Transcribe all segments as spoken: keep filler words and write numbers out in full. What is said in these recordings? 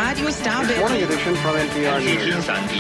Radio Star Morning edition from N P R News.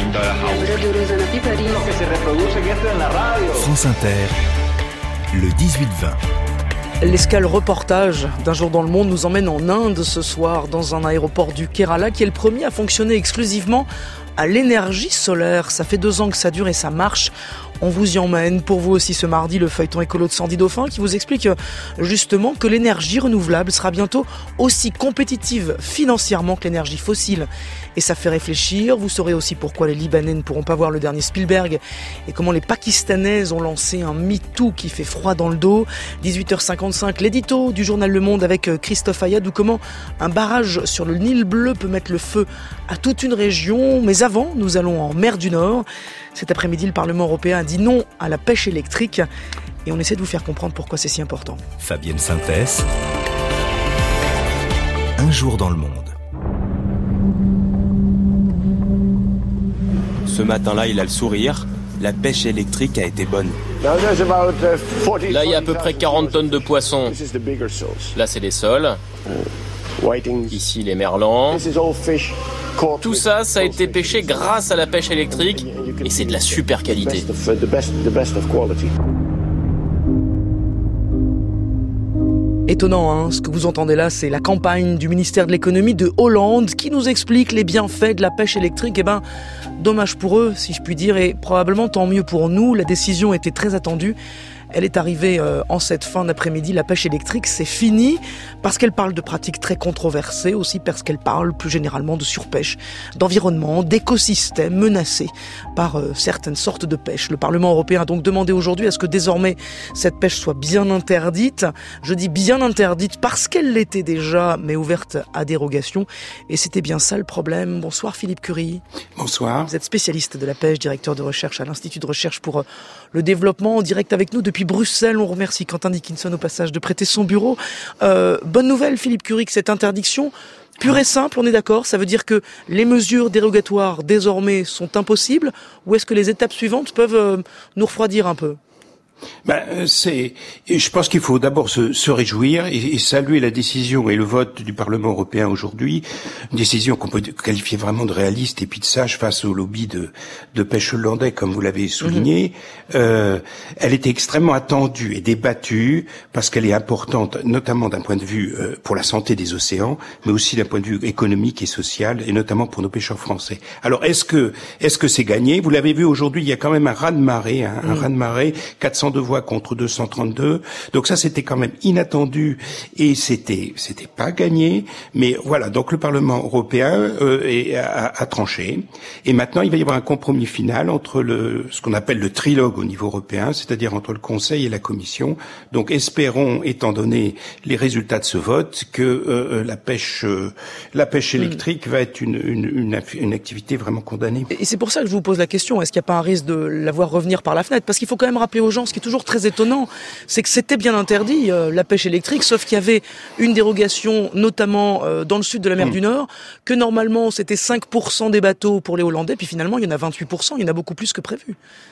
France Inter, le dix-huit vingt. L'escale reportage d'un jour dans le monde nous emmène en Inde ce soir, dans un aéroport du Kerala qui est le premier à fonctionner exclusivement à l'énergie solaire. Ça fait deux ans que ça dure et ça marche. On vous y emmène pour vous aussi ce mardi, le feuilleton écolo de Sandy Dauphin qui vous explique justement que l'énergie renouvelable sera bientôt aussi compétitive financièrement que l'énergie fossile. Et ça fait réfléchir. Vous saurez aussi pourquoi les Libanais ne pourront pas voir le dernier Spielberg et comment les Pakistanaises ont lancé un MeToo qui fait froid dans le dos. dix-huit heures cinquante-cinq, l'édito du journal Le Monde avec Christophe Ayad ou comment un barrage sur le Nil bleu peut mettre le feu à toute une région. Mais avant, nous allons en mer du Nord. Cet après-midi, le Parlement européen a dit non à la pêche électrique et on essaie de vous faire comprendre pourquoi c'est si important. Fabienne Synthèse, un jour dans le monde. Ce matin-là, il a le sourire. La pêche électrique a été bonne. Là, il y a à peu près quarante tonnes de poissons. Là, c'est les sols. Ici, les merlans. Tout ça, ça a été pêché grâce à la pêche électrique et c'est de la super qualité. Étonnant, hein, ce que vous entendez là, c'est la campagne du ministère de l'économie de Hollande qui nous explique les bienfaits de la pêche électrique. Eh ben, dommage pour eux, si je puis dire, et probablement tant mieux pour nous. La décision était très attendue. Elle est arrivée euh, en cette fin d'après-midi. La pêche électrique, c'est fini parce qu'elle parle de pratiques très controversées, aussi parce qu'elle parle plus généralement de surpêche, d'environnement, d'écosystèmes menacés par euh, certaines sortes de pêche. Le Parlement européen a donc demandé aujourd'hui à ce que désormais cette pêche soit bien interdite. Je dis bien interdite parce qu'elle l'était déjà, mais ouverte à dérogation. Et c'était bien ça le problème. Bonsoir Philippe Curie. Bonsoir. Vous êtes spécialiste de la pêche, directeur de recherche à l'Institut de recherche pour euh, le développement, en direct avec nous depuis Depuis Bruxelles. On remercie Quentin Dickinson au passage de prêter son bureau. Euh, bonne nouvelle, Philippe Curie, que cette interdiction pure et simple, on est d'accord, ça veut dire que les mesures dérogatoires désormais sont impossibles, ou est-ce que les étapes suivantes peuvent euh, nous refroidir un peu ? Ben, c'est, je pense qu'il faut d'abord se, se réjouir et, et saluer la décision et le vote du Parlement européen aujourd'hui, une décision qu'on peut qualifier vraiment de réaliste et puis de sage face au lobby de, de pêche hollandais, comme vous l'avez souligné. Mmh. Euh, elle était extrêmement attendue et débattue parce qu'elle est importante, notamment d'un point de vue euh, pour la santé des océans, mais aussi d'un point de vue économique et social, et notamment pour nos pêcheurs français. Alors, est-ce que, est-ce que c'est gagné ? Vous l'avez vu aujourd'hui, il y a quand même un raz-de-marée, hein, mmh. un raz-de-marée, quatre cent deux voix contre deux cent trente-deux. Donc ça, c'était quand même inattendu et c'était c'était pas gagné. Mais voilà, donc le Parlement européen euh, est, a, a tranché. Et maintenant, il va y avoir un compromis final entre le ce qu'on appelle le trilogue au niveau européen, c'est-à-dire entre le Conseil et la Commission. Donc espérons, étant donné les résultats de ce vote, que euh, la pêche euh, la pêche électrique mmh. va être une, une, une, une activité vraiment condamnée. Et c'est pour ça que je vous pose la question, est-ce qu'il n'y a pas un risque de la voir revenir par la fenêtre ? Parce qu'il faut quand même rappeler aux gens, ce qui est toujours très étonnant, c'est que c'était bien interdit, euh, la pêche électrique, sauf qu'il y avait une dérogation, notamment euh, dans le sud de la mer mmh. du Nord, que normalement c'était cinq pour cent des bateaux pour les Hollandais, puis finalement il y en a vingt-huit pour cent, il y en a beaucoup plus que prévu.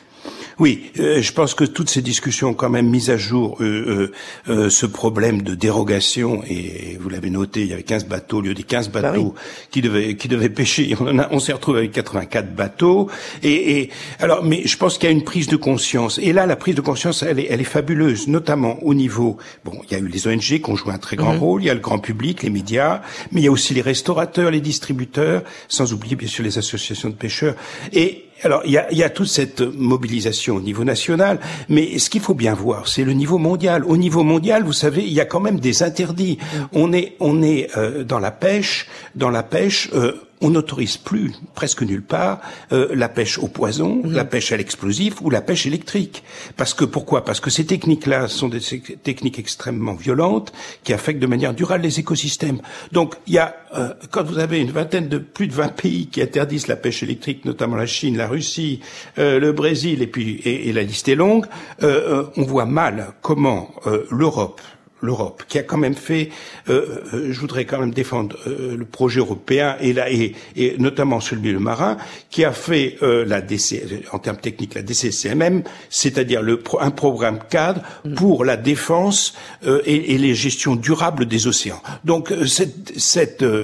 Oui, euh, je pense que toutes ces discussions ont quand même mis à jour euh, euh, euh, ce problème de dérogation, et vous l'avez noté, il y avait quinze bateaux au lieu des quinze bateaux bah oui. qui devaient qui devaient pêcher. On, en a, on s'est retrouvé avec quatre-vingt-quatre bateaux. Et, et alors, mais je pense qu'il y a une prise de conscience. Et là, la prise de conscience, elle est, elle est fabuleuse, notamment au niveau. Bon, il y a eu les O N G qui ont joué un très grand mmh. rôle. Il y a le grand public, les médias, mais il y a aussi les restaurateurs, les distributeurs, sans oublier bien sûr les associations de pêcheurs. Et alors, il y a, il y a toute cette mobilisation au niveau national, mais ce qu'il faut bien voir, c'est le niveau mondial. Au niveau mondial, vous savez, il y a quand même des interdits. On est, on est euh, dans la pêche, dans la pêche. Euh, on n'autorise plus, presque nulle part, euh, la pêche au poison, mmh. la pêche à l'explosif ou la pêche électrique. Parce que pourquoi ? Parce que ces techniques-là sont des techniques extrêmement violentes qui affectent de manière durable les écosystèmes. Donc, il y a, euh, quand vous avez une vingtaine de plus de vingt pays qui interdisent la pêche électrique, notamment la Chine, la Russie, euh, le Brésil, et puis et, et la liste est longue, euh, euh, on voit mal comment euh, l'Europe l'Europe, qui a quand même fait, euh, euh, je voudrais quand même défendre euh, le projet européen et, là, et, et notamment celui du marin, qui a fait euh, la D C, en termes techniques, la D C C M M, c'est-à-dire le, un programme cadre pour la défense euh, et, et les gestions durables des océans. Donc cette, cette euh,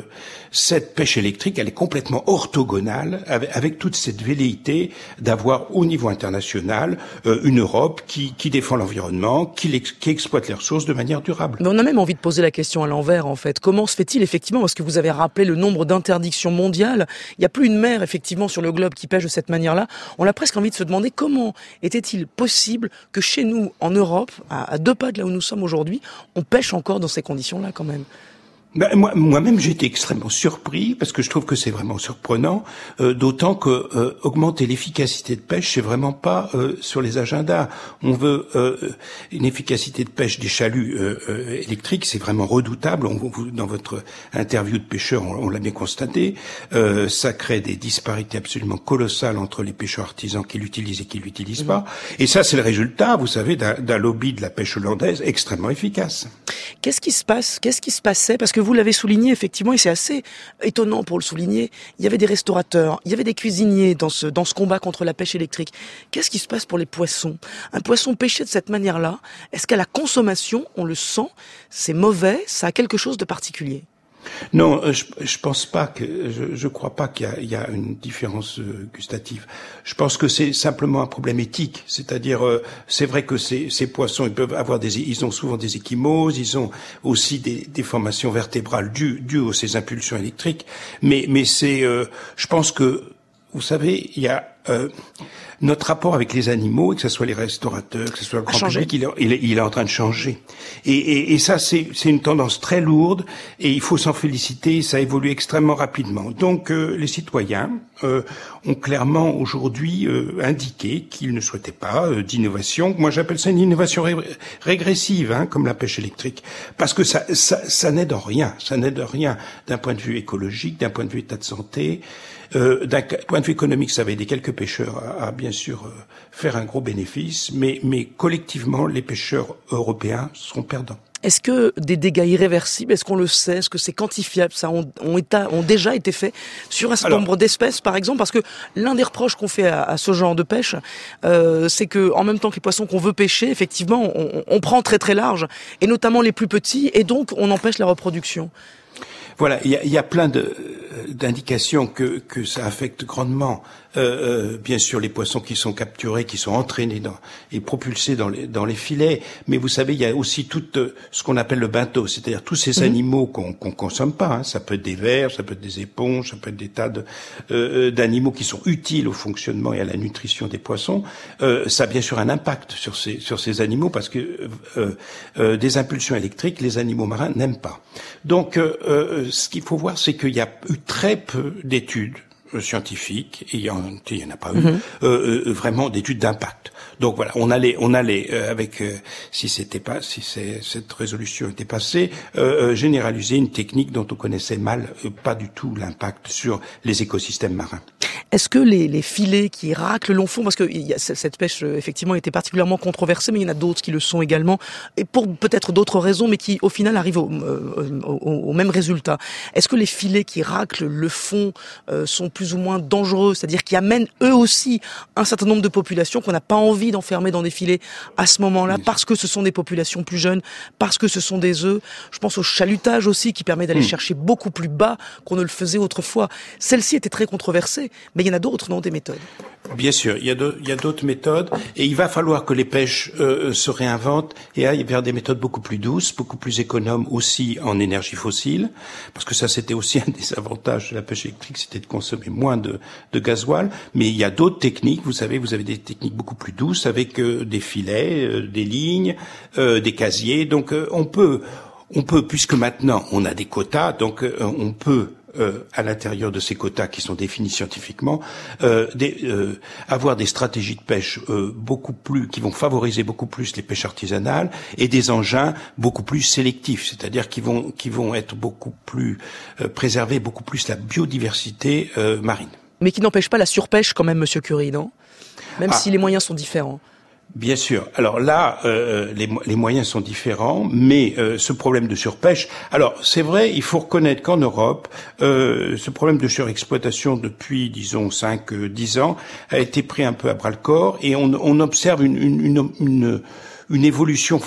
cette pêche électrique, elle est complètement orthogonale avec, avec toute cette velléité d'avoir au niveau international euh, une Europe qui, qui défend l'environnement, qui, qui exploite les ressources de manière durable. Mais on a même envie de poser la question à l'envers, en fait. Comment se fait-il, effectivement, parce que vous avez rappelé le nombre d'interdictions mondiales, il n'y a plus une mer, effectivement, sur le globe qui pêche de cette manière-là. On a presque envie de se demander comment était-il possible que chez nous, en Europe, à, à deux pas de là où nous sommes aujourd'hui, on pêche encore dans ces conditions-là, quand même. Ben, moi, moi-même, j'ai été extrêmement surpris parce que je trouve que c'est vraiment surprenant, euh, d'autant que euh, augmenter l'efficacité de pêche, c'est vraiment pas euh, sur les agendas. On veut euh, une efficacité de pêche des chaluts euh, euh, électriques, c'est vraiment redoutable. On, vous, dans votre interview de pêcheurs, on, on l'a bien constaté. Euh, ça crée des disparités absolument colossales entre les pêcheurs artisans qui l'utilisent et qui l'utilisent mmh. pas. Et ça, c'est le résultat, vous savez, d'un, d'un lobby de la pêche hollandaise extrêmement efficace. Qu'est-ce qui se passe ? Qu'est-ce qui se passait ? Parce que vous l'avez souligné, effectivement, et c'est assez étonnant pour le souligner, il y avait des restaurateurs, il y avait des cuisiniers dans ce, dans ce combat contre la pêche électrique. Qu'est-ce qui se passe pour les poissons ? Un poisson pêché de cette manière-là, est-ce qu'à la consommation, on le sent, c'est mauvais, ça a quelque chose de particulier ? Non, je, je pense pas que, je, je crois pas qu'il y a, il y a une différence euh, gustative. Je pense que c'est simplement un problème éthique. C'est-à-dire, euh, c'est vrai que ces, ces poissons, ils peuvent avoir des, ils ont souvent des ecchymoses, ils ont aussi des déformations vertébrales dues, dues à ces impulsions électriques. Mais, mais c'est, euh, je pense que, vous savez, il y a euh, notre rapport avec les animaux, que ce soit les restaurateurs, que ce soit le grand public, il est, il, est, il est en train de changer. Et, et, et ça, c'est, c'est une tendance très lourde, et il faut s'en féliciter. Ça évolue extrêmement rapidement. Donc, euh, les citoyens euh, ont clairement aujourd'hui euh, indiqué qu'ils ne souhaitaient pas euh, d'innovation. Moi, j'appelle ça une innovation ré- régressive, hein, comme la pêche électrique, parce que ça, ça, ça n'aide en rien. Ça n'aide en rien d'un point de vue écologique, d'un point de vue état de santé. Euh, d'un point de vue économique, ça va aider quelques pêcheurs à, à bien sûr euh, faire un gros bénéfice, mais, mais collectivement, les pêcheurs européens seront perdants. Est-ce que des dégâts irréversibles, est-ce qu'on le sait, est-ce que c'est quantifiable, ça ont, ont, été, ont déjà été faits sur un certain nombre d'espèces, par exemple, parce que l'un des reproches qu'on fait à, à ce genre de pêche, euh, c'est que en même temps que les poissons qu'on veut pêcher, effectivement, on, on prend très très large, et notamment les plus petits, et donc on empêche la reproduction. Voilà, il y a, il y a plein de, d'indications que, que ça affecte grandement, euh, euh, bien sûr, les poissons qui sont capturés, qui sont entraînés dans, et propulsés dans les, dans les filets. Mais vous savez, il y a aussi tout euh, ce qu'on appelle le bento, c'est-à-dire tous ces mmh. animaux qu'on qu'on consomme pas. Hein. Ça peut être des vers, ça peut être des éponges, ça peut être des tas de, euh, d'animaux qui sont utiles au fonctionnement et à la nutrition des poissons. Euh, ça a bien sûr un impact sur ces, sur ces animaux parce que euh, euh, des impulsions électriques, les animaux marins n'aiment pas. Donc, euh, euh, ce qu'il faut voir, c'est qu'il y a eu très peu d'études scientifiques, et il y en, il y en a pas eu, mm-hmm. euh, euh, vraiment d'études d'impact. Donc voilà, on allait, on allait euh, avec, euh, si c'était pas, si c'est, cette résolution était passée, euh, euh, généraliser une technique dont on connaissait mal, euh, pas du tout l'impact sur les écosystèmes marins. Est-ce que les, les filets qui raclent le long fond, parce que il y a, cette pêche effectivement était particulièrement controversée, mais il y en a d'autres qui le sont également, et pour peut-être d'autres raisons, mais qui au final arrivent au, au, au, au même résultat. Est-ce que les filets qui raclent le fond euh, sont plus ou moins dangereux, c'est-à-dire qui amènent eux aussi un certain nombre de populations qu'on n'a pas envie d'enfermer dans des filets à ce moment-là, parce que ce sont des populations plus jeunes, parce que ce sont des œufs. Je pense au chalutage aussi, qui permet d'aller mmh. chercher beaucoup plus bas qu'on ne le faisait autrefois. Celle-ci était très controversée, mais il y en a d'autres, non, des méthodes? Bien sûr, il y a, de, il y a d'autres méthodes, et il va falloir que les pêches euh, se réinventent et aillent vers des méthodes beaucoup plus douces, beaucoup plus économes aussi en énergie fossile, parce que ça c'était aussi un des avantages de la pêche électrique, c'était de consommer moins de, de gasoil. Mais il y a d'autres techniques, vous savez, vous avez des techniques beaucoup plus douces avec euh, des filets, euh, des lignes, euh, des casiers. Donc euh, on peut, on peut, puisque maintenant on a des quotas, donc euh, on peut Euh, à l'intérieur de ces quotas qui sont définis scientifiquement, euh, des, euh, avoir des stratégies de pêche euh, beaucoup plus, qui vont favoriser beaucoup plus les pêches artisanales, et des engins beaucoup plus sélectifs, c'est-à-dire qui vont qui vont être beaucoup plus euh, préserver beaucoup plus la biodiversité euh, marine. Mais qui n'empêche pas la surpêche quand même, Monsieur Curie, non? Même ah. si les moyens sont différents. Bien sûr. Alors là, euh, les, les moyens sont différents, mais euh, ce problème de surpêche. Alors c'est vrai, il faut reconnaître qu'en Europe, euh, ce problème de surexploitation depuis, disons, cinq, dix ans, a été pris un peu à bras le corps, et on, on observe une, une, une, une, une évolution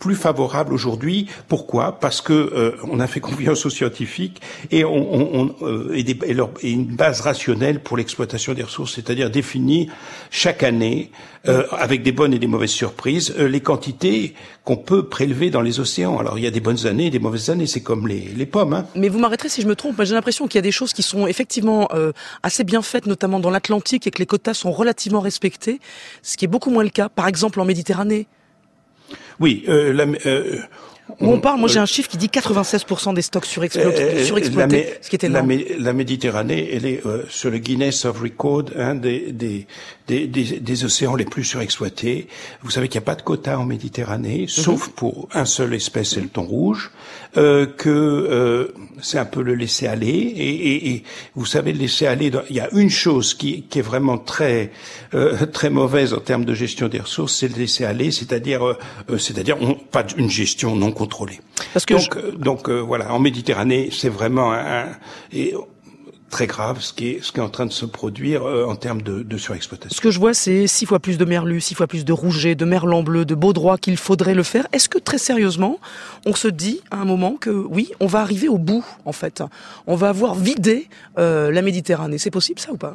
plus favorable aujourd'hui. Pourquoi ? Parce que euh, on a fait confiance aux scientifiques et on, on, on euh, et, des, et, leur, et une base rationnelle pour l'exploitation des ressources, c'est-à-dire définir chaque année, euh, avec des bonnes et des mauvaises surprises, euh, les quantités qu'on peut prélever dans les océans. Alors il y a des bonnes années et des mauvaises années, c'est comme les, les pommes. Hein. Mais vous m'arrêterez si je me trompe, j'ai l'impression qu'il y a des choses qui sont effectivement euh, assez bien faites, notamment dans l'Atlantique, et que les quotas sont relativement respectés, ce qui est beaucoup moins le cas, par exemple en Méditerranée. Oui, euh, la, euh, Où on parle, moi j'ai un chiffre qui dit quatre-vingt-seize pour cent des stocks surexploités, euh, surexploités la, ce qui est énorme. La, la Méditerranée, elle est euh, sur le Guinness of Record, hein, des, des, des, des, des océans les plus surexploités. Vous savez qu'il n'y a pas de quota en Méditerranée, mm-hmm. sauf pour un seul espèce, c'est le thon rouge, euh, que euh, c'est un peu le laisser aller. Et, et, et vous savez, le laisser aller, il y a une chose qui, qui est vraiment très euh, très mauvaise en termes de gestion des ressources, c'est le laisser aller, c'est-à-dire euh, c'est-à-dire on, pas une gestion non contrôlée. Parce que donc, je... donc euh, voilà, en Méditerranée, c'est vraiment un, un et, très grave ce qui est ce qui est en train de se produire euh, en termes de, de surexploitation. Ce que je vois, c'est six fois plus de merlus, six fois plus de rougets, de merlan bleu, de baudroie qu'il faudrait le faire. Est-ce que très sérieusement, on se dit à un moment que oui, on va arriver au bout en fait, on va avoir vidé euh, la Méditerranée. C'est possible ça ou pas ?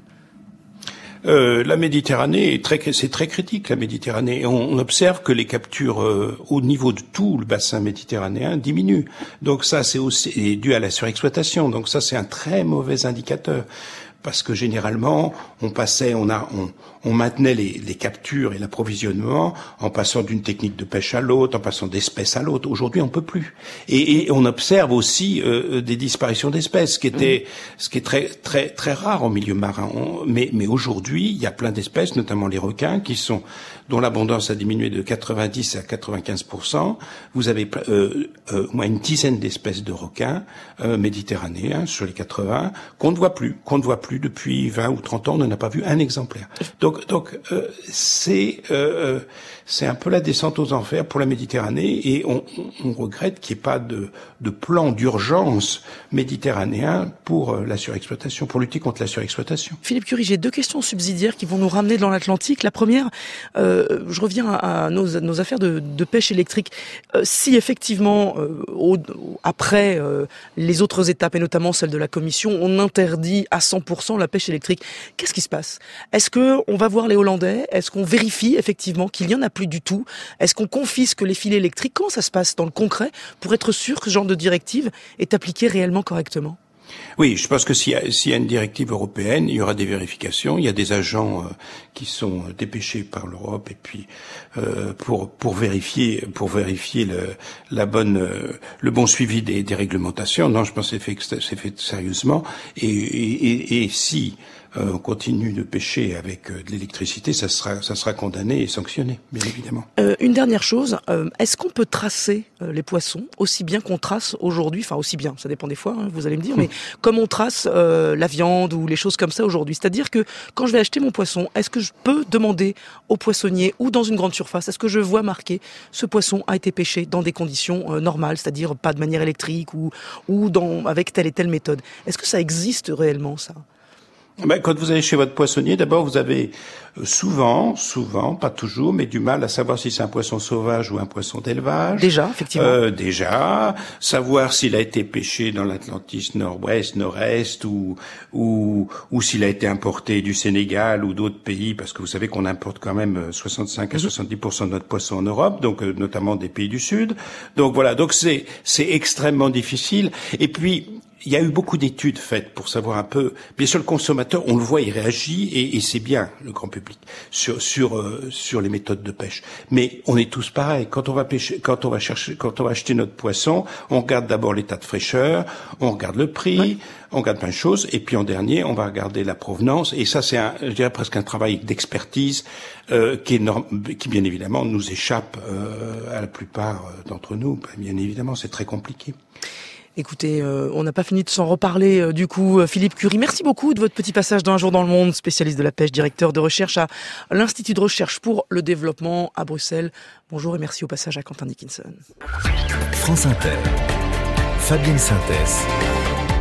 Euh, la Méditerranée est très, c'est très critique, la Méditerranée. On, on observe que les captures euh, au niveau de tout le bassin méditerranéen diminuent. Donc ça, c'est aussi dû à la surexploitation. Donc ça, c'est un très mauvais indicateur. Parce que généralement, on passait, on a, on, on maintenait les, les captures et l'approvisionnement en passant d'une technique de pêche à l'autre, en passant d'espèce à l'autre. Aujourd'hui, on peut plus. Et, et on observe aussi euh, des disparitions d'espèces, ce qui était, ce qui est très, très, très rare en milieu marin. On, mais, mais aujourd'hui, il y a plein d'espèces, notamment les requins, qui sont, dont l'abondance a diminué de quatre-vingt-dix à quatre-vingt-quinze pour cent. Vous avez euh, euh, au moins une dizaine d'espèces de requins euh, méditerranéens sur les quatre-vingts qu'on ne voit plus, qu'on ne voit plus depuis vingt ou trente ans. On n'en a pas vu un exemplaire. Donc, donc euh, c'est euh, c'est un peu la descente aux enfers pour la Méditerranée, et on, on regrette qu'il n'y ait pas de, de plan d'urgence méditerranéen pour la surexploitation, pour lutter contre la surexploitation. Philippe Curie, j'ai deux questions subsidiaires qui vont nous ramener dans l'Atlantique. La première, euh, je reviens à, à nos, nos affaires de, de pêche électrique. Euh, si effectivement, euh, au, après euh, les autres étapes, et notamment celle de la Commission, on interdit à cent pour cent la pêche électrique, qu'est-ce qui se passe ? Est-ce que on va voir les Hollandais ? Est-ce qu'on vérifie effectivement qu'il y en a plus du tout ? Est-ce qu'on confisque les filets électriques ? Comment ça se passe dans le concret pour être sûr que ce genre de directive est appliquée réellement correctement ? Oui, je pense que s'il y a, s'il y a une directive européenne, il y aura des vérifications. Il y a des agents euh, qui sont dépêchés par l'Europe et puis euh, pour pour vérifier pour vérifier le la bonne euh, le bon suivi des, des réglementations. Non, je pense que c'est fait c'est fait sérieusement. Et et, et, et si euh, on continue de pêcher avec euh, de l'électricité, ça sera ça sera condamné et sanctionné, bien évidemment. Euh, une dernière chose, euh, est-ce qu'on peut tracer euh, les poissons aussi bien qu'on trace aujourd'hui, enfin aussi bien, ça dépend des fois, hein, vous allez me dire, mais comme on trace euh, la viande ou les choses comme ça aujourd'hui. C'est-à-dire que quand je vais acheter mon poisson, est-ce que je peux demander au poissonnier ou dans une grande surface, est-ce que je vois marqué ce poisson a été pêché dans des conditions euh, normales, c'est-à-dire pas de manière électrique ou, ou dans, avec telle et telle méthode. Est-ce que ça existe réellement, ça ? Ben, quand vous allez chez votre poissonnier, d'abord vous avez souvent, souvent, pas toujours, mais du mal à savoir si c'est un poisson sauvage ou un poisson d'élevage. Déjà, effectivement. Euh, déjà, savoir s'il a été pêché dans l'Atlantique nord-ouest, nord-est, ou ou ou s'il a été importé du Sénégal ou d'autres pays, parce que vous savez qu'on importe quand même soixante-cinq à soixante-dix pour cent de notre poisson en Europe, donc euh, notamment des pays du Sud. Donc voilà, donc c'est c'est extrêmement difficile. Et puis il y a eu beaucoup d'études faites pour savoir un peu. Bien sûr, le consommateur, on le voit, il réagit et, et c'est bien le grand public sur sur euh, sur les méthodes de pêche. Mais on est tous pareils. Quand on va pêcher, quand on va chercher, quand on va acheter notre poisson, on regarde d'abord l'état de fraîcheur, on regarde le prix, oui. on regarde plein de choses, et puis en dernier, on va regarder la provenance. Et ça, c'est un, je dirais presque un travail d'expertise euh, qui est norm... qui bien évidemment nous échappe euh, à la plupart d'entre nous. Bien évidemment, c'est très compliqué. Écoutez, euh, on n'a pas fini de s'en reparler euh, du coup. Philippe Curie, merci beaucoup de votre petit passage dans Un jour dans le monde, spécialiste de la pêche, directeur de recherche à l'Institut de recherche pour le développement à Bruxelles. Bonjour et merci au passage à Quentin Dickinson. France Inter, Fabienne Synthèse.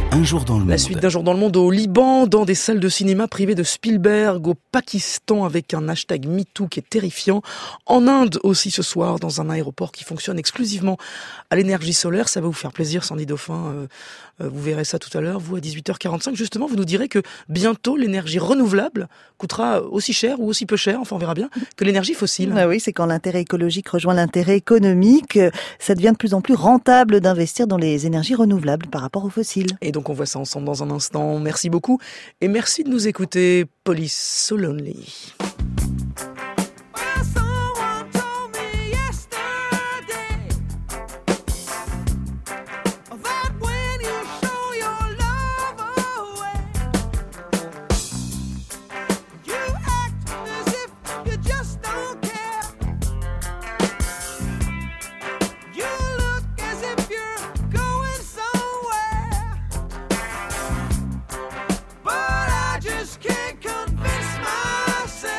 Un jour dans le monde. La suite d'Un jour dans le monde au Liban, dans des salles de cinéma privées de Spielberg, au Pakistan avec un hashtag MeToo qui est terrifiant. En Inde aussi ce soir, dans un aéroport qui fonctionne exclusivement à l'énergie solaire. Ça va vous faire plaisir, Sandy Dauphin. Euh, euh, vous verrez ça tout à l'heure. Vous, à dix-huit heures quarante-cinq, justement, vous nous direz que bientôt l'énergie renouvelable coûtera aussi cher ou aussi peu cher, enfin on verra bien, que l'énergie fossile. Ah oui, c'est quand l'intérêt écologique rejoint l'intérêt économique. Ça devient de plus en plus rentable d'investir dans les énergies renouvelables par rapport aux fossiles. Et donc on voit ça ensemble dans un instant. Merci beaucoup et merci de nous écouter. Police So Lonely. Can't convince myself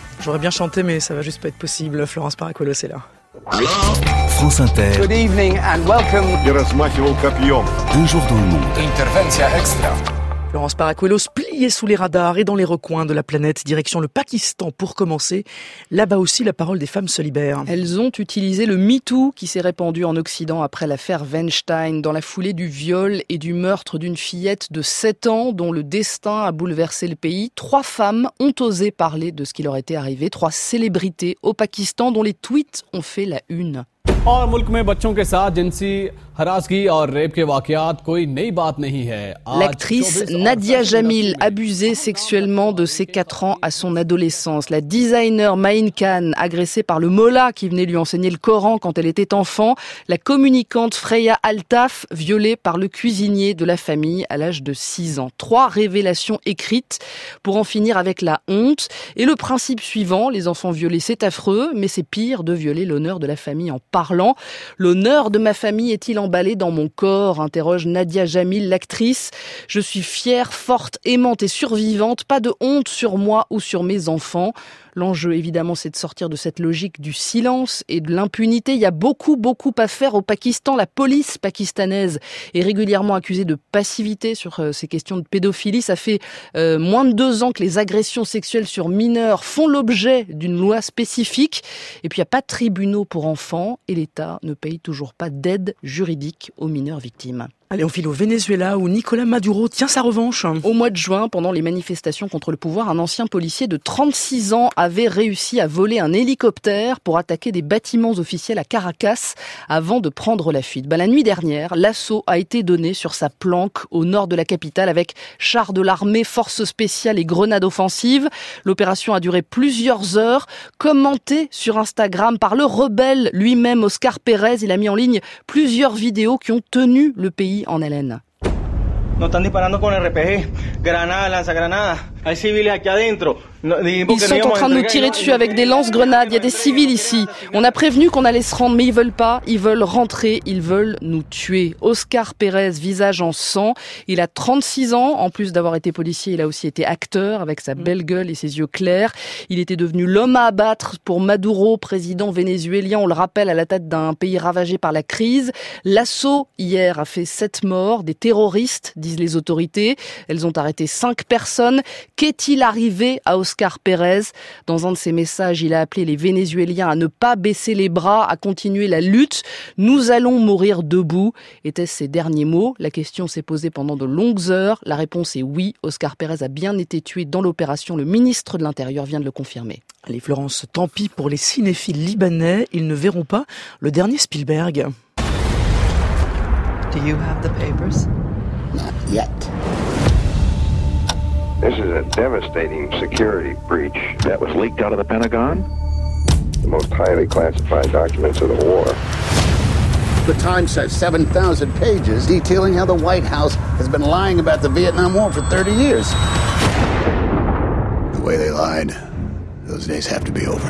J'aurais bien chanté, mais ça va juste pas être possible. Florence Paracuelos est là. France Inter. Good evening and welcome. Un jour dans le monde. Intervention extra. Florence Paracuelos, pliée sous les radars et dans les recoins de la planète, direction le Pakistan pour commencer. Là-bas aussi, la parole des femmes se libère. Elles ont utilisé le MeToo qui s'est répandu en Occident après l'affaire Weinstein, dans la foulée du viol et du meurtre d'une fillette de sept ans dont le destin a bouleversé le pays. Trois femmes ont osé parler de ce qui leur était arrivé. Trois célébrités au Pakistan dont les tweets ont fait la une. और मुल्क में बच्चों के साथ जिनसी हरासगी और रेप के वाकयात कोई नई बात नहीं है. L'actrice Nadia Jamil, abusée sexuellement de ses quatre ans à son adolescence. La designer Maïn Khan, agressée par le mollah qui venait lui enseigner le Coran quand elle était enfant. La communicante Freya Altaf, violée par le cuisinier de la famille à l'âge de six ans. Trois révélations écrites pour en finir avec la honte. Et le principe suivant, les enfants violés c'est affreux, mais c'est pire de violer l'honneur de la famille en parlant. L'honneur de ma famille est-il emballé dans mon corps ? Interroge Nadia Jamil, l'actrice. Je suis fière, forte, aimante et survivante. Pas de honte sur moi ou sur mes enfants. L'enjeu, évidemment, c'est de sortir de cette logique du silence et de l'impunité. Il y a beaucoup, beaucoup à faire au Pakistan. La police pakistanaise est régulièrement accusée de passivité sur euh, ces questions de pédophilie. Ça fait euh, moins de deux ans que les agressions sexuelles sur mineurs font l'objet d'une loi spécifique. Et puis, il n'y a pas de tribunaux pour enfants et l'État ne paye toujours pas d'aide juridique aux mineurs victimes. Allez, on file au Venezuela où Nicolas Maduro tient sa revanche. Au mois de juin, pendant les manifestations contre le pouvoir, un ancien policier de trente-six ans avait réussi à voler un hélicoptère pour attaquer des bâtiments officiels à Caracas avant de prendre la fuite. Bah, la nuit dernière, l'assaut a été donné sur sa planque au nord de la capitale avec chars de l'armée, forces spéciales et grenades offensives. L'opération a duré plusieurs heures, commentée sur Instagram par le rebelle lui-même, Oscar Pérez. Il a mis en ligne plusieurs vidéos qui ont tenu le pays en haleine. Nos están disparando con R P G, granadas, lanzagranadas. Hay civiles aquí adentro. Ils sont en train de nous tirer dessus avec des lance-grenades. Il y a des civils ici. On a prévenu qu'on allait se rendre, mais ils veulent pas. Ils veulent rentrer. Ils veulent nous tuer. Oscar Pérez, visage en sang. Il a trente-six ans. En plus d'avoir été policier, il a aussi été acteur avec sa belle gueule et ses yeux clairs. Il était devenu l'homme à abattre pour Maduro, président vénézuélien. On le rappelle, à la tête d'un pays ravagé par la crise. L'assaut hier a fait sept morts, des terroristes, disent les autorités. Elles ont arrêté cinq personnes. Qu'est-il arrivé à Oscar Oscar Pérez? Dans un de ses messages, il a appelé les Vénézuéliens à ne pas baisser les bras, à continuer la lutte. Nous allons mourir debout. Étaient-ce ses derniers mots? La question s'est posée pendant de longues heures. La réponse est oui. Oscar Pérez a bien été tué dans l'opération. Le ministre de l'Intérieur vient de le confirmer. Allez Florence, tant pis pour les cinéphiles libanais. Ils ne verront pas le dernier Spielberg. Do you have the papers? Not yet. This is a devastating security breach that was leaked out of the Pentagon. The most highly classified documents of the war. The Times has seven thousand pages detailing how the White House has been lying about the Vietnam War for thirty years. The way they lied, those days have to be over.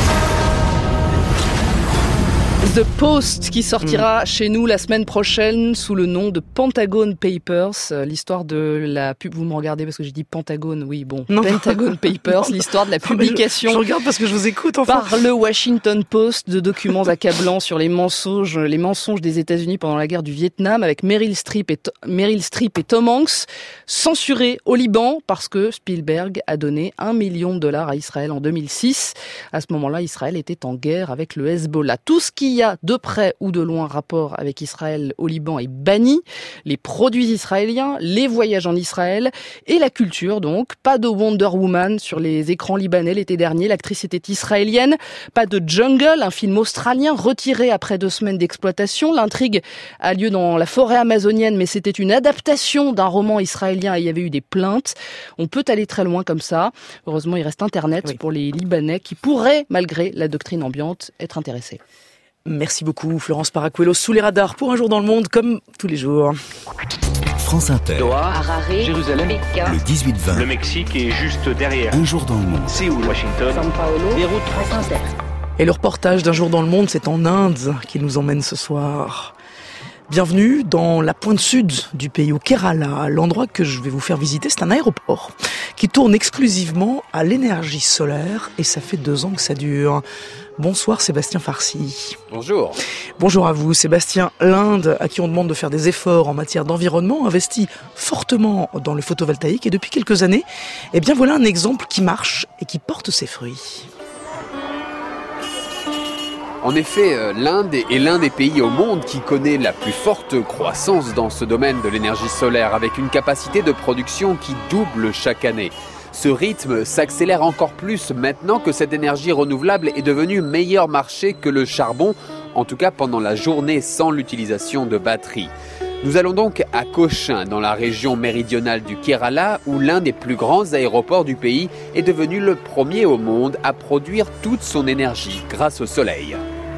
The Post qui sortira mmh. chez nous la semaine prochaine sous le nom de Pentagon Papers, l'histoire de la pub. Vous me regardez parce que j'ai dit Pentagone, oui bon, non. Pentagon Papers, l'histoire de la publication. Je, je regarde parce que je vous écoute enfin. Par le Washington Post de documents accablants sur les mensonges, les mensonges des États-Unis pendant la guerre du Vietnam avec Meryl Streep et Meryl Streep et Tom Hanks censurés au Liban parce que Spielberg a donné un million de dollars à Israël en deux mille six. À ce moment-là, Israël était en guerre avec le Hezbollah. Tout ce qui Il y a de près ou de loin rapport avec Israël au Liban est banni. Les produits israéliens, les voyages en Israël et la culture donc. Pas de Wonder Woman sur les écrans libanais l'été dernier. L'actrice était israélienne. Pas de Jungle, un film australien retiré après deux semaines d'exploitation. L'intrigue a lieu dans la forêt amazonienne, mais c'était une adaptation d'un roman israélien et il y avait eu des plaintes. On peut aller très loin comme ça. Heureusement, il reste Internet oui. pour les Libanais qui pourraient, malgré la doctrine ambiante, être intéressés. Merci beaucoup Florence Paracuelos, sous les radars pour Un jour dans le monde, comme tous les jours. France Inter. Doha, Harare, Jérusalem, Pékin. Le dix-huit vingt. Le Mexique est juste derrière. Un jour dans le monde. Séoul, Washington, São Paulo, Beyrouth, France Inter. Et le reportage d'Un jour dans le monde, c'est en Inde qu'il nous emmène ce soir. Bienvenue dans la pointe sud du pays, au Kerala. L'endroit que je vais vous faire visiter, c'est un aéroport qui tourne exclusivement à l'énergie solaire et ça fait deux ans que ça dure. Bonsoir Sébastien Farsi. Bonjour. Bonjour à vous Sébastien. L'Inde, à qui on demande de faire des efforts en matière d'environnement, investit fortement dans le photovoltaïque et depuis quelques années, eh bien voilà un exemple qui marche et qui porte ses fruits. En effet, l'Inde est l'un des pays au monde qui connaît la plus forte croissance dans ce domaine de l'énergie solaire, avec une capacité de production qui double chaque année. Ce rythme s'accélère encore plus maintenant que cette énergie renouvelable est devenue meilleur marché que le charbon, en tout cas pendant la journée sans l'utilisation de batteries. Nous allons donc à Cochin, dans la région méridionale du Kerala, où l'un des plus grands aéroports du pays est devenu le premier au monde à produire toute son énergie grâce au soleil.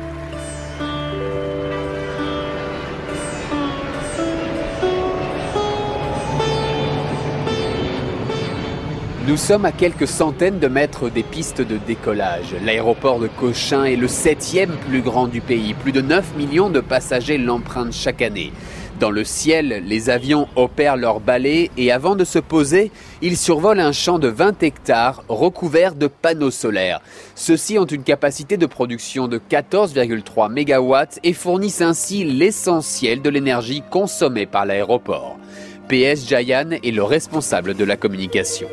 Nous sommes à quelques centaines de mètres des pistes de décollage. L'aéroport de Cochin est le septième plus grand du pays. Plus de neuf millions de passagers l'empruntent chaque année. Dans le ciel, les avions opèrent leur balai et avant de se poser, ils survolent un champ de vingt hectares recouvert de panneaux solaires. Ceux-ci ont une capacité de production de quatorze virgule trois mégawatts et fournissent ainsi l'essentiel de l'énergie consommée par l'aéroport. P S Jayan est le responsable de la communication.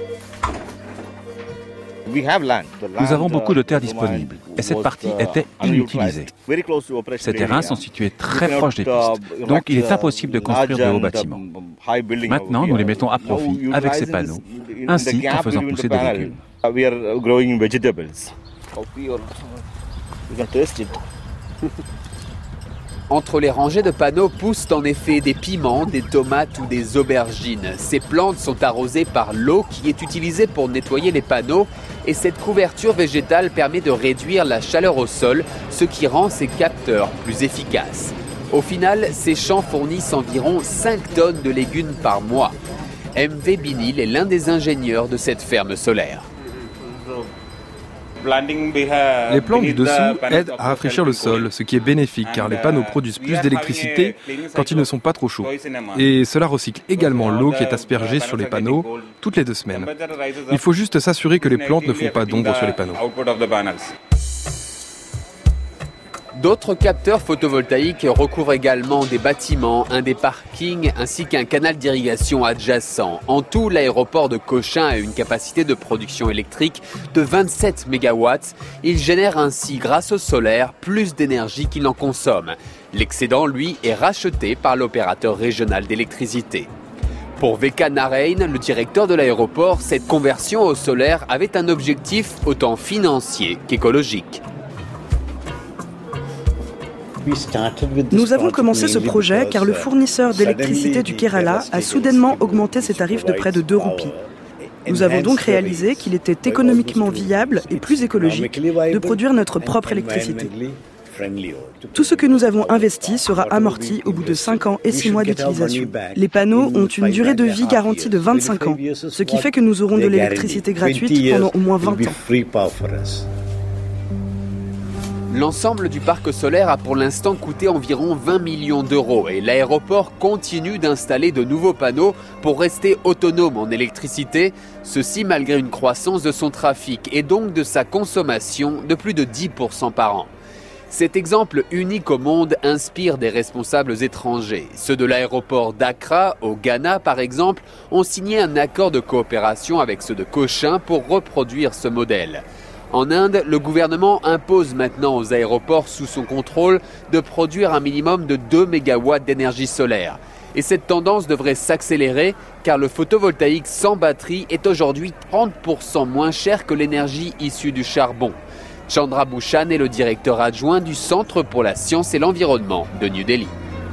Nous avons beaucoup de terres disponibles et cette partie était inutilisée. Ces terrains sont situés très proches des pistes, donc il est impossible de construire de hauts bâtiments. Maintenant, nous les mettons à profit avec ces panneaux, ainsi qu'en faisant pousser des légumes. Entre les rangées de panneaux poussent en effet des piments, des tomates ou des aubergines. Ces plantes sont arrosées par l'eau qui est utilisée pour nettoyer les panneaux et cette couverture végétale permet de réduire la chaleur au sol, ce qui rend ces capteurs plus efficaces. Au final, ces champs fournissent environ cinq tonnes de légumes par mois. M V Binil est l'un des ingénieurs de cette ferme solaire. Les plantes du dessous aident à rafraîchir le sol, ce qui est bénéfique car les panneaux produisent plus d'électricité quand ils ne sont pas trop chauds. Et cela recycle également l'eau qui est aspergée sur les panneaux toutes les deux semaines. Il faut juste s'assurer que les plantes ne font pas d'ombre sur les panneaux. D'autres capteurs photovoltaïques recouvrent également des bâtiments, un des parkings ainsi qu'un canal d'irrigation adjacent. En tout, l'aéroport de Cochin a une capacité de production électrique de vingt-sept mégawatts. Il génère ainsi, grâce au solaire, plus d'énergie qu'il n'en consomme. L'excédent, lui, est racheté par l'opérateur régional d'électricité. Pour Veka Narain, le directeur de l'aéroport, cette conversion au solaire avait un objectif autant financier qu'écologique. Nous avons commencé ce projet car le fournisseur d'électricité du Kerala a soudainement augmenté ses tarifs de près de deux roupies. Nous avons donc réalisé qu'il était économiquement viable et plus écologique de produire notre propre électricité. Tout ce que nous avons investi sera amorti au bout de cinq ans et six mois d'utilisation. Les panneaux ont une durée de vie garantie de vingt-cinq ans, ce qui fait que nous aurons de l'électricité gratuite pendant au moins vingt ans. L'ensemble du parc solaire a pour l'instant coûté environ vingt millions d'euros et l'aéroport continue d'installer de nouveaux panneaux pour rester autonome en électricité, ceci malgré une croissance de son trafic et donc de sa consommation de plus de dix pour cent par an. Cet exemple unique au monde inspire des responsables étrangers. Ceux de l'aéroport d'Accra, au Ghana par exemple, ont signé un accord de coopération avec ceux de Cochin pour reproduire ce modèle. En Inde, le gouvernement impose maintenant aux aéroports sous son contrôle de produire un minimum de deux mégawatts d'énergie solaire. Et cette tendance devrait s'accélérer car le photovoltaïque sans batterie est aujourd'hui trente pour cent moins cher que l'énergie issue du charbon. Chandra Bhushan est le directeur adjoint du Centre pour la science et l'environnement de New Delhi.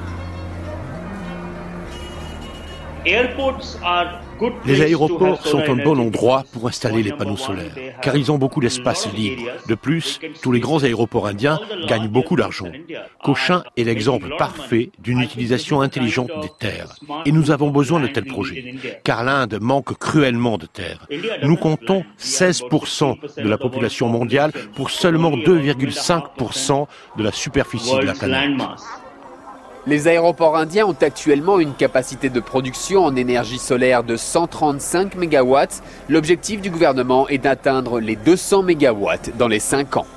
Les aéroports sont un bon endroit pour installer les panneaux solaires, car ils ont beaucoup d'espace libre. De plus, tous les grands aéroports indiens gagnent beaucoup d'argent. Cochin est l'exemple parfait d'une utilisation intelligente des terres. Et nous avons besoin de tels projets, car l'Inde manque cruellement de terres. Nous comptons seize pour cent de la population mondiale pour seulement deux virgule cinq pour cent de la superficie de la planète. Les aéroports indiens ont actuellement une capacité de production en énergie solaire de cent trente-cinq mégawatts. L'objectif du gouvernement est d'atteindre les deux cents mégawatts dans les cinq ans.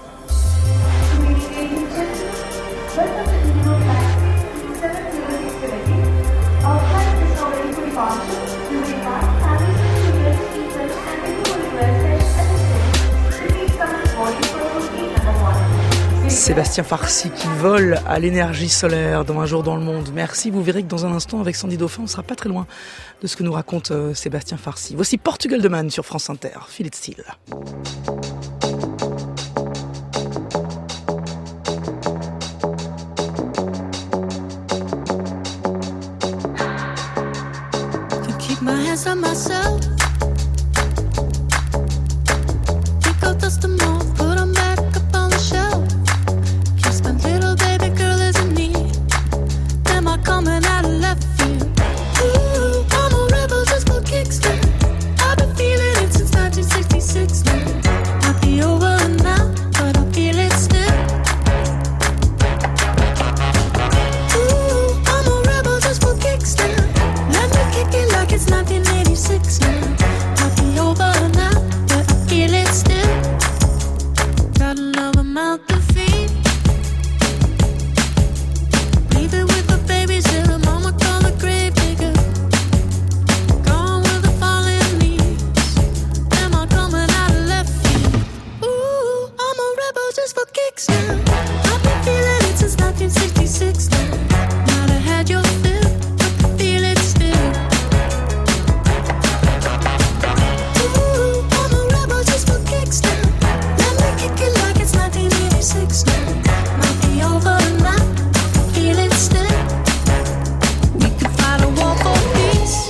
Sébastien Farcy qui vole à l'énergie solaire dans Un jour dans le monde. Merci, vous verrez que dans un instant, avec Sandy Dauphin, on sera pas très loin de ce que nous raconte euh, Sébastien Farcy. Voici Portugal de Man sur France Inter, Feel It Still. Keep my hands on myself. Pick up dust and more, put them back up on the shelf. Kiss my little baby girl isn't me. Am I coming out of left field? Ooh, I'm a rebel just for kicks now. I've been feeling it since nineteen sixty-six now. Might be over now, but I feel it still. Ooh, I'm a rebel just for kicks now. Let me kick it like it's nineteen eighty-six now. Might be over now, but I feel it still. Got another mouth to feed. Leave it with the babies till the mama call the grave digger. Gone with the fallen leaves. Am I coming out of left field? Ooh, I'm a rebel just for kicks now. I've been feeling it since nineteen sixty-six now. Might have had your fill, but I feel it still. Ooh, I'm a rebel just for kicks now. Let me kick it like it's nineteen eighty-six now. Might be over now, I feel it still. We could fight a war for peace.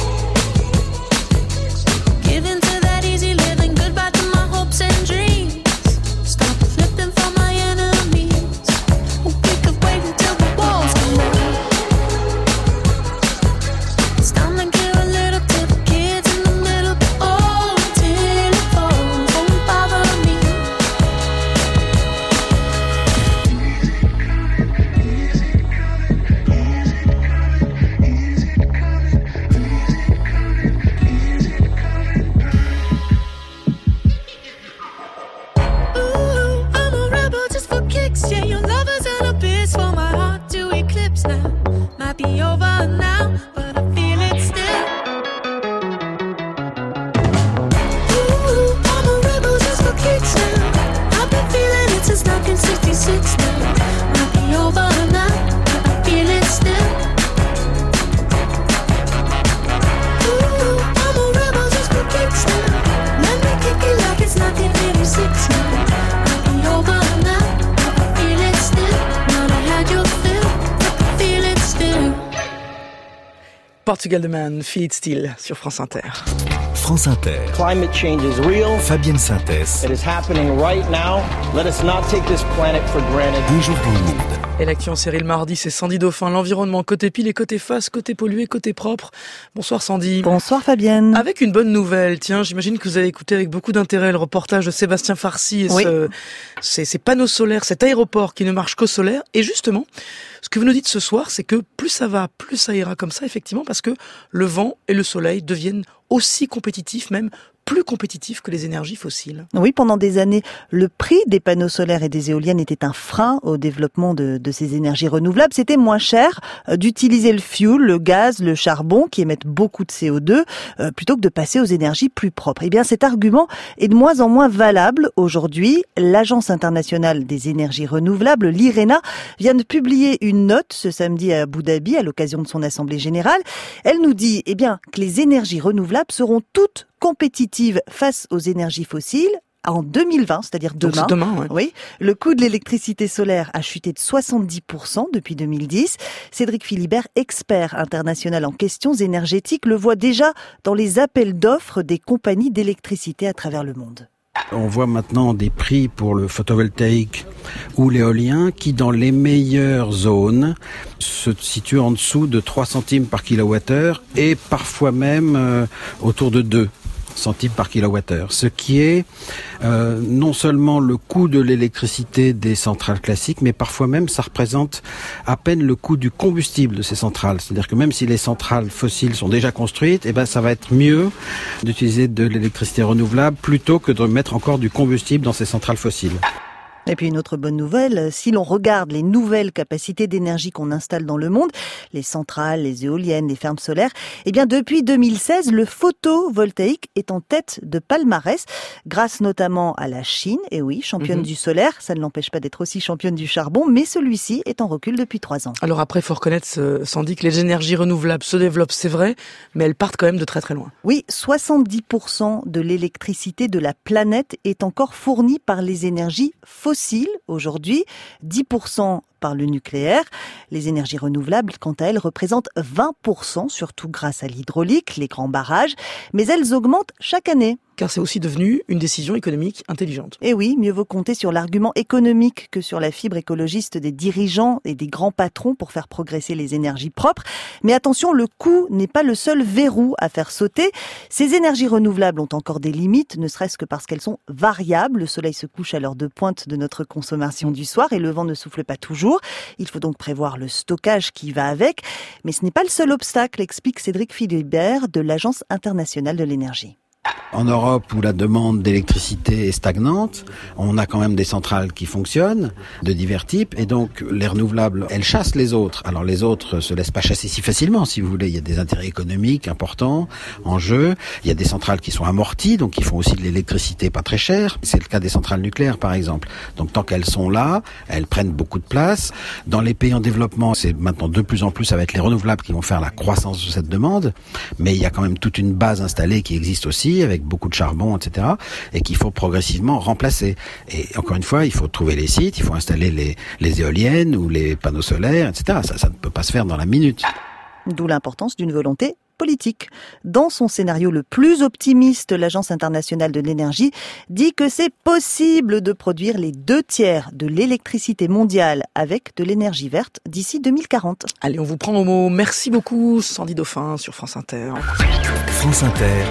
Give in to that easy living, goodbye to my hopes and dreams. Stop flipping for my enemies. Who pick of waiting till the walls come down. It's time to give a little to the kids in the middle. Oh, till it falls, won't bother me. Ooh, I'm a rebel just for kicks. Yeah, your lovers and a bitch for my heart to eclipse now. Might be over now, but I feel it still. Ooh, I'm a rebel just for kicks now. I've been feeling it since nineteen sixty-six now. Might be over now, but I feel it still. Ooh, I'm a rebel just for kicks now. Let me kick it like it's nineteen eighty-six now. Might be over now, but I feel it still. Might have had your fill, but I feel it still. Portugal de Man, Feel It Still sur France Inter. France Inter. Climate change is real. Fabienne Synthès. It is happening right now. Let us not take this planet for granted. Un jour dans le monde. Et l'actu en série le mardi, c'est Sandy Dauphin, l'environnement côté pile et côté face, côté pollué, côté propre. Bonsoir Sandy. Bonsoir Fabienne. Avec une bonne nouvelle, tiens, j'imagine que vous avez écouté avec beaucoup d'intérêt le reportage de Sébastien Farcy et Oui. ce, ces, ces panneaux solaires, cet aéroport qui ne marche qu'au solaire. Et justement, ce que vous nous dites ce soir, c'est que plus ça va, plus ça ira comme ça, effectivement, parce que le vent et le soleil deviennent aussi compétitifs, même plus compétitifs que les énergies fossiles. Oui, pendant des années, le prix des panneaux solaires et des éoliennes était un frein au développement de, de ces énergies renouvelables. C'était moins cher euh, d'utiliser le fuel, le gaz, le charbon, qui émettent beaucoup de C O deux, euh, plutôt que de passer aux énergies plus propres. Eh bien, cet argument est de moins en moins valable aujourd'hui. L'Agence internationale des énergies renouvelables, l'IRENA, vient de publier une note ce samedi à Abu Dhabi à l'occasion de son assemblée générale. Elle nous dit, eh bien, que les énergies renouvelables seront toutes compétitive face aux énergies fossiles en deux mille vingt, c'est-à-dire demain. Donc c'est demain, ouais. Oui, le coût de l'électricité solaire a chuté de soixante-dix pour cent depuis deux mille dix. Cédric Philibert, expert international en questions énergétiques, le voit déjà dans les appels d'offres des compagnies d'électricité à travers le monde. On voit maintenant des prix pour le photovoltaïque ou l'éolien qui, dans les meilleures zones, se situent en dessous de trois centimes par kilowattheure et parfois même euh, autour de deux. centimes par kilowattheure, ce qui est euh, non seulement le coût de l'électricité des centrales classiques, mais parfois même ça représente à peine le coût du combustible de ces centrales. C'est-à-dire que même si les centrales fossiles sont déjà construites, eh ben ça va être mieux d'utiliser de l'électricité renouvelable plutôt que de mettre encore du combustible dans ces centrales fossiles. Et puis une autre bonne nouvelle, si l'on regarde les nouvelles capacités d'énergie qu'on installe dans le monde, les centrales, les éoliennes, les fermes solaires, eh bien depuis deux mille seize, le photovoltaïque est en tête de palmarès, grâce notamment à la Chine, et oui, championne mmh. du solaire, ça ne l'empêche pas d'être aussi championne du charbon, mais celui-ci est en recul depuis trois ans. Alors après, il faut reconnaître, Sandy, que les énergies renouvelables se développent, c'est vrai, mais elles partent quand même de très très loin. Oui, soixante-dix pour cent de l'électricité de la planète est encore fournie par les énergies fossiles. Aujourd'hui, dix pour cent par le nucléaire. Les énergies renouvelables, quant à elles, représentent vingt pour cent, surtout grâce à l'hydraulique, les grands barrages, mais elles augmentent chaque année. Car c'est aussi devenu une décision économique intelligente. Et oui, mieux vaut compter sur l'argument économique que sur la fibre écologiste des dirigeants et des grands patrons pour faire progresser les énergies propres. Mais attention, le coût n'est pas le seul verrou à faire sauter. Ces énergies renouvelables ont encore des limites, ne serait-ce que parce qu'elles sont variables. Le soleil se couche à l'heure de pointe de notre consommation du soir et le vent ne souffle pas toujours. Il faut donc prévoir le stockage qui va avec. Mais ce n'est pas le seul obstacle, explique Cédric Philibert de l'Agence internationale de l'énergie. En Europe, où la demande d'électricité est stagnante, on a quand même des centrales qui fonctionnent, de divers types, et donc les renouvelables, elles chassent les autres. Alors les autres se laissent pas chasser si facilement, si vous voulez. Il y a des intérêts économiques importants en jeu. Il y a des centrales qui sont amorties, donc qui font aussi de l'électricité pas très chère. C'est le cas des centrales nucléaires, par exemple. Donc tant qu'elles sont là, elles prennent beaucoup de place. Dans les pays en développement, c'est maintenant de plus en plus, ça va être les renouvelables qui vont faire la croissance de cette demande. Mais il y a quand même toute une base installée qui existe aussi, avec beaucoup de charbon, et cetera, et qu'il faut progressivement remplacer. Et encore une fois, il faut trouver les sites, il faut installer les, les éoliennes ou les panneaux solaires, et cetera. Ça, ça ne peut pas se faire dans la minute. D'où l'importance d'une volonté politique. Dans son scénario le plus optimiste, l'Agence internationale de l'énergie dit que c'est possible de produire les deux tiers de l'électricité mondiale avec de l'énergie verte d'ici deux mille quarante. Allez, on vous prend au mot. Merci beaucoup, Sandy Dauphin sur France Inter. France Inter.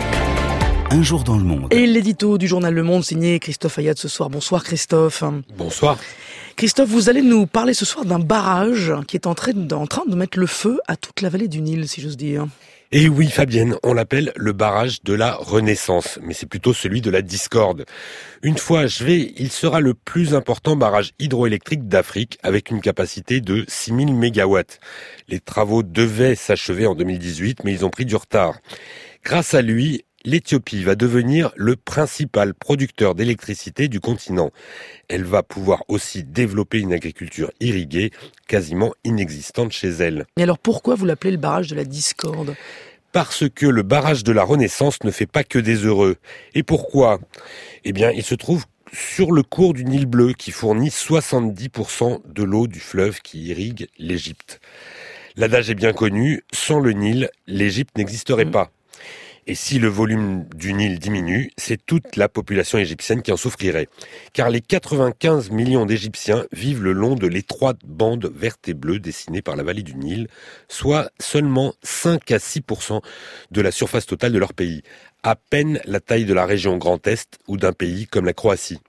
Un jour dans le monde. Et l'édito du journal Le Monde signé Christophe Ayat ce soir. Bonsoir Christophe. Bonsoir. Christophe, vous allez nous parler ce soir d'un barrage qui est en train de, en train de mettre le feu à toute la vallée du Nil, si j'ose dire. Et oui, Fabienne, on l'appelle le barrage de la Renaissance, mais c'est plutôt celui de la discorde. Une fois achevé, il sera le plus important barrage hydroélectrique d'Afrique, avec une capacité de six mille mégawatts. Les travaux devaient s'achever en deux mille dix-huit, mais ils ont pris du retard. Grâce à lui, l'Éthiopie va devenir le principal producteur d'électricité du continent. Elle va pouvoir aussi développer une agriculture irriguée, quasiment inexistante chez elle. Et alors pourquoi vous l'appelez le barrage de la discorde ? Parce que le barrage de la Renaissance ne fait pas que des heureux. Et pourquoi ? Eh bien, il se trouve sur le cours du Nil bleu qui fournit soixante-dix pour cent de l'eau du fleuve qui irrigue l'Égypte. L'adage est bien connu, sans le Nil, l'Égypte n'existerait mmh. pas. Et si le volume du Nil diminue, c'est toute la population égyptienne qui en souffrirait. Car les quatre-vingt-quinze millions d'Égyptiens vivent le long de l'étroite bande verte et bleue dessinée par la vallée du Nil, soit seulement cinq à six pour cent de la surface totale de leur pays. À peine la taille de la région Grand Est ou d'un pays comme la Croatie.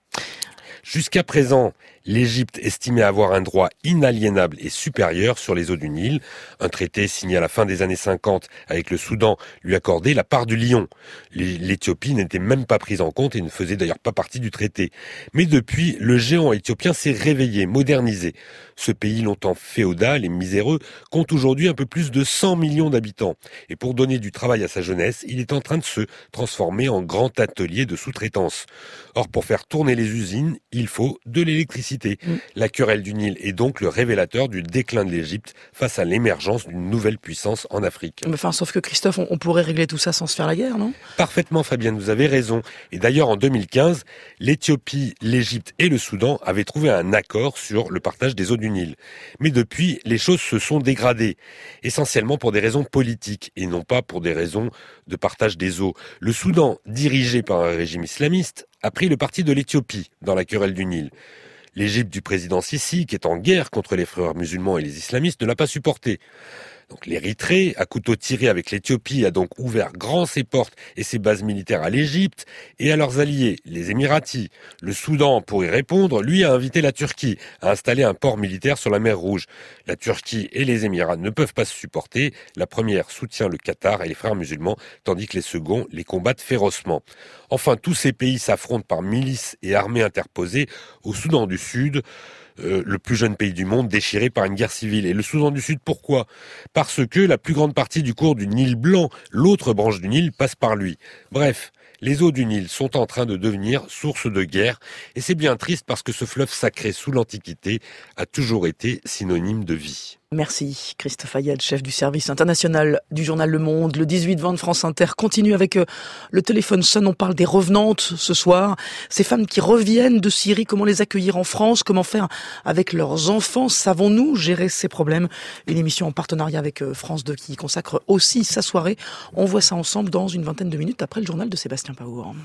Jusqu'à présent, l'Égypte estimait avoir un droit inaliénable et supérieur sur les eaux du Nil. Un traité signé à la fin des années cinquante avec le Soudan lui accordait la part du lion. L'Éthiopie n'était même pas prise en compte et ne faisait d'ailleurs pas partie du traité. Mais depuis, le géant éthiopien s'est réveillé, modernisé. Ce pays longtemps féodal et miséreux compte aujourd'hui un peu plus de cent millions d'habitants. Et pour donner du travail à sa jeunesse, il est en train de se transformer en grand atelier de sous-traitance. Or, pour faire tourner les usines, il faut de l'électricité. Mmh. La querelle du Nil est donc le révélateur du déclin de l'Égypte face à l'émergence d'une nouvelle puissance en Afrique. Mais enfin, sauf que Christophe, on, on pourrait régler tout ça sans se faire la guerre, non ? Parfaitement, Fabienne, vous avez raison. Et d'ailleurs, en deux mille quinze, l'Éthiopie, l'Égypte et le Soudan avaient trouvé un accord sur le partage des eaux du Nil. Mais depuis, les choses se sont dégradées, essentiellement pour des raisons politiques et non pas pour des raisons de partage des eaux. Le Soudan, dirigé par un régime islamiste, a pris le parti de l'Éthiopie dans la querelle du Nil. L'Égypte du président Sisi, qui est en guerre contre les frères musulmans et les islamistes, ne l'a pas supporté. Donc l'Érythrée, à couteau tiré avec l'Éthiopie, a donc ouvert grand ses portes et ses bases militaires à l'Égypte et à leurs alliés, les Émiratis. Le Soudan, pour y répondre, lui a invité la Turquie à installer un port militaire sur la mer Rouge. La Turquie et les Émirats ne peuvent pas se supporter. La première soutient le Qatar et les frères musulmans, tandis que les seconds les combattent férocement. Enfin, tous ces pays s'affrontent par milices et armées interposées au Soudan du Sud. Euh, le plus jeune pays du monde déchiré par une guerre civile. Et le Soudan du Sud, pourquoi ? Parce que la plus grande partie du cours du Nil blanc, l'autre branche du Nil, passe par lui. Bref, les eaux du Nil sont en train de devenir source de guerre. Et c'est bien triste parce que ce fleuve sacré sous l'Antiquité a toujours été synonyme de vie. Merci Christophe Ayed, chef du service international du journal Le Monde. Le dix-huit vingt de France Inter continue avec euh, le téléphone sonne. On parle des revenantes ce soir. Ces femmes qui reviennent de Syrie, comment les accueillir en France, comment faire avec leurs enfants. Savons-nous gérer ces problèmes ? Une émission en partenariat avec euh, France deux qui consacre aussi sa soirée. On voit ça ensemble dans une vingtaine de minutes après le journal de Sébastien Paour.